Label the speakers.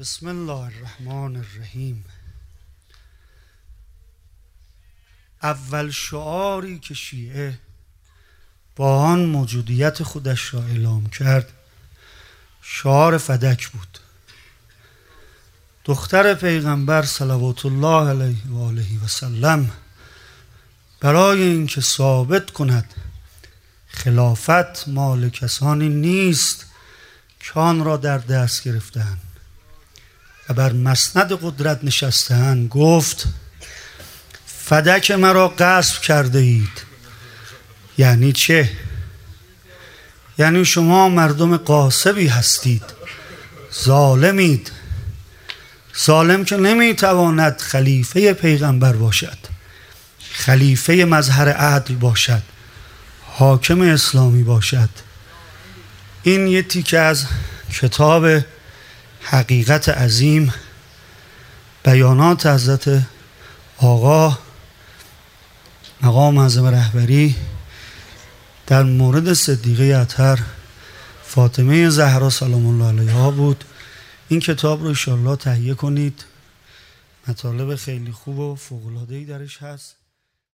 Speaker 1: بسم الله الرحمن الرحیم. اول شعاری که شیعه با آن موجودیت خودش را اعلام کرد شعار فدک بود. دختر پیغمبر صلوات الله علیه و آله و سلم برای اینکه ثابت کند خلافت مال کسانی نیست که آن را در دست گرفتند و بر مسند قدرت نشسته‌اند گفت فدک مرا غصب کرده اید. یعنی چه؟ یعنی شما مردم غاصبی هستید، ظالمید. ظالم که نمیتواند خلیفه پیغمبر باشد، خلیفه مظهر عدل باشد، حاکم اسلامی باشد. این یه تیکه از کتاب حقیقت عظیم، بیانات حضرت آقا مقام معظم رهبری در مورد صدیقه اطهر فاطمه زهرا سلام الله علیها بود. این کتاب رو انشاءالله تهیه کنید، مطالب خیلی خوب و فوق‌العاده‌ای درش هست.